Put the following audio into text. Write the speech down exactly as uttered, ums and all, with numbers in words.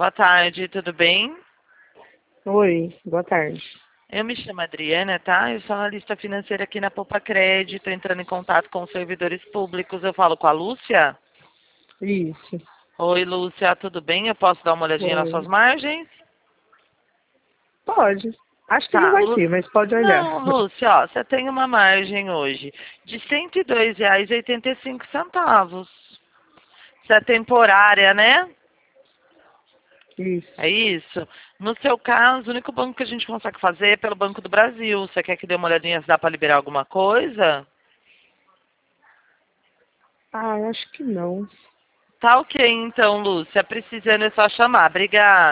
Boa tarde, tudo bem? Oi, boa tarde. Eu me chamo Adriana, tá? Eu sou analista financeira aqui na Poupa Crédito, entrando em contato com os servidores públicos. Eu falo com a Lúcia? Isso. Oi, Lúcia, tudo bem? Eu posso dar uma olhadinha nas suas Oi. margens? Pode. Acho que não Tá, vai Lú... ter, mas pode olhar. Não, Lúcia, ó, você tem uma margem hoje de cento e dois reais e oitenta e cinco centavos. Isso é temporária, né? Isso. É isso? No seu caso, o único banco que a gente consegue fazer é pelo Banco do Brasil. Você quer que dê uma olhadinha se dá para liberar alguma coisa? Ah, eu acho que não. Tá ok então, Lúcia. Precisando é só chamar. Obrigada.